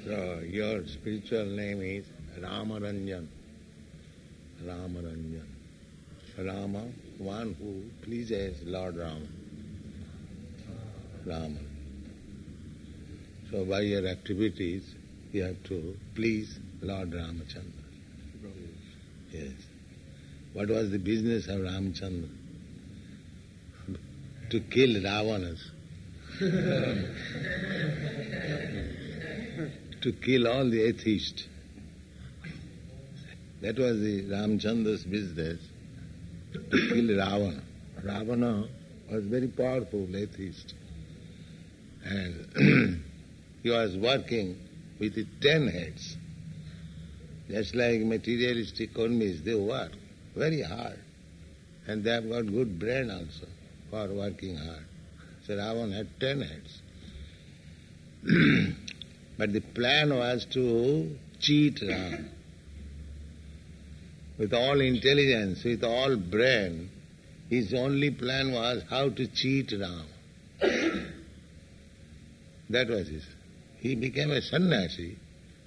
So your spiritual name is Ramaranjan. Ramaranjan. Rama, one who pleases Lord Rama. Rama. So by your activities, you have to please Lord Ramachandra. Yes. What was the business of Ramachandra? To kill Ravanas. To kill all the atheists. That was the Ramachandra's business, to kill Ravana. Ravana was very powerful atheist. And he was working with 10 heads. Just like materialistic karmis, they work very hard. And they have got good brain also for working hard. So Ravana had 10 heads. But the plan was to cheat Rama. With all intelligence, with all brain, his only plan was how to cheat Rama. That was his. He became a sannyasi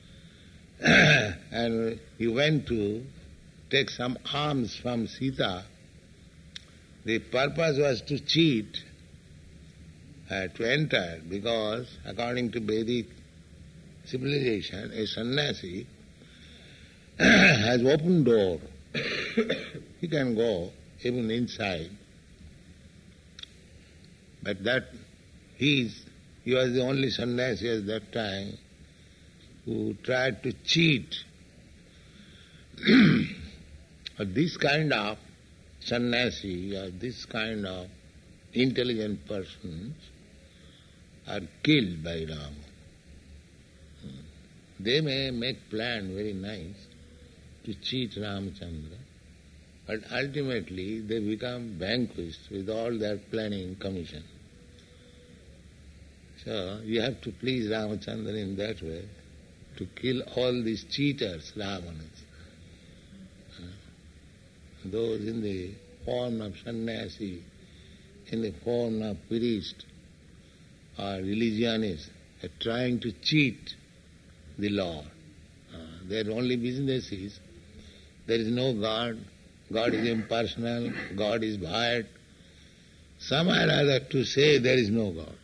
and he went to take some alms from Sita. The purpose was to cheat, to enter, because according to Vedic civilization, a sannyasi has open door. He can go even inside. But that he was the only sannyasi at that time who tried to cheat. This kind of sannyasi or this kind of intelligent persons are killed by Rama. They may make plan very nice to cheat Ramachandra, but ultimately they become vanquished with all their planning commission. So you have to please Ramachandra in that way, to kill all these cheaters, Ravanas. Those in the form of sannyasi, in the form of priest or religionists, are trying to cheat the Lord. Their only business is, there is no God, God is impersonal, God is void. Somehow or other to say there is no God.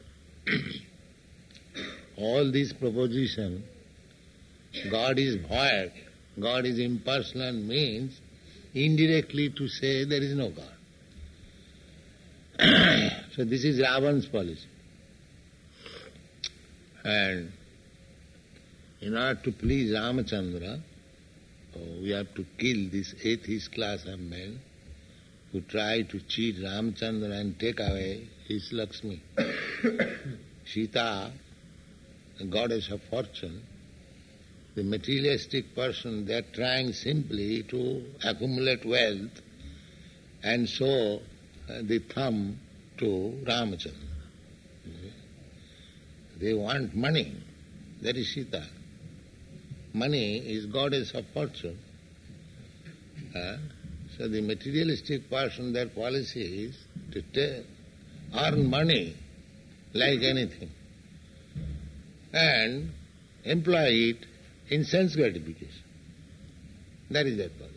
All these proposition, God is void, God is impersonal, means indirectly to say there is no God. So this is Ravana's policy. And in order to please Ramachandra, we have to kill this atheist class of men who try to cheat Ramachandra and take away his Lakshmi. Sita, the goddess of fortune, the materialistic person, they are trying simply to accumulate wealth and show the thumb to Ramachandra. They want money. That is Sita. Money is goddess of fortune. So the materialistic person, their policy is to earn money like anything and employ it in sense gratification. That is their policy.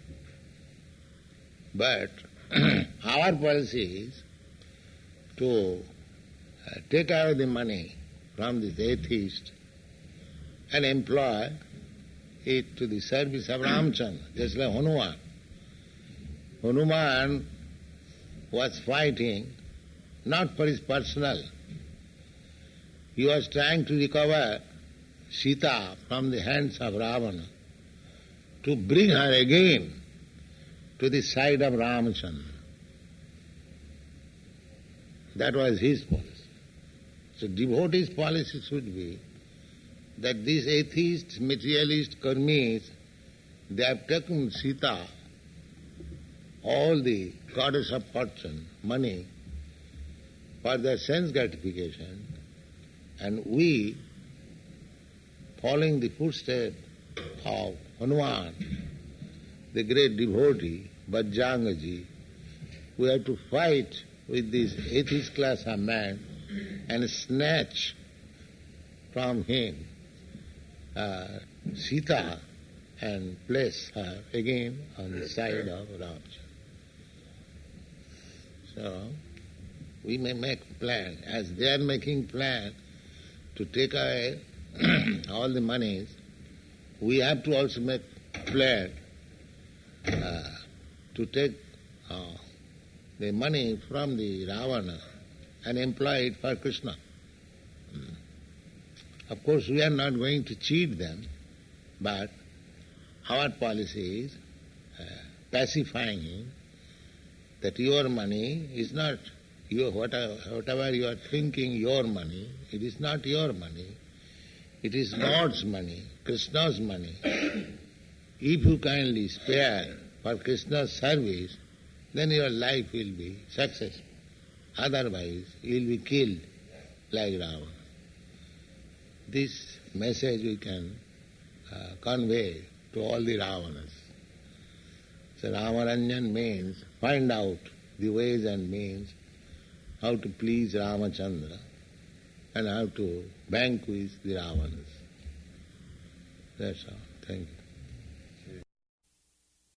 But our policy is to take away the money from this atheist and employ it to the service of Ramachandra, just like Hanuman. Hanuman was fighting not for his personal. He was trying to recover Sita from the hands of Ravana to bring her again to the side of Ramachandra. That was his policy. So devotee's policy should be that these atheist, materialist, karmis, they have taken Sita, all the goddess of fortune, money, for their sense gratification, and we, following the footsteps of Hanuman, the great devotee, Bajrangaji, we have to fight with this atheist class of man and snatch from him Sita and place her again on the side of Ramchandra. So, we may make plan, as they are making plan to take away all the monies, we have to also make plan to take the money from the Ravana and employ it for Krishna. Of course, we are not going to cheat them, but our policy is pacifying him that your money is not your, whatever you are thinking your money, it is not your money. It is Lord's money, Krishna's money. If you kindly spare for Krishna's service, then your life will be successful. Otherwise, you will be killed like Ravana. This message we can convey to all the Ravanas. So Ramaranjan means find out the ways and means how to please Ramachandra and how to vanquish the Ravanas. That's all. Thank you.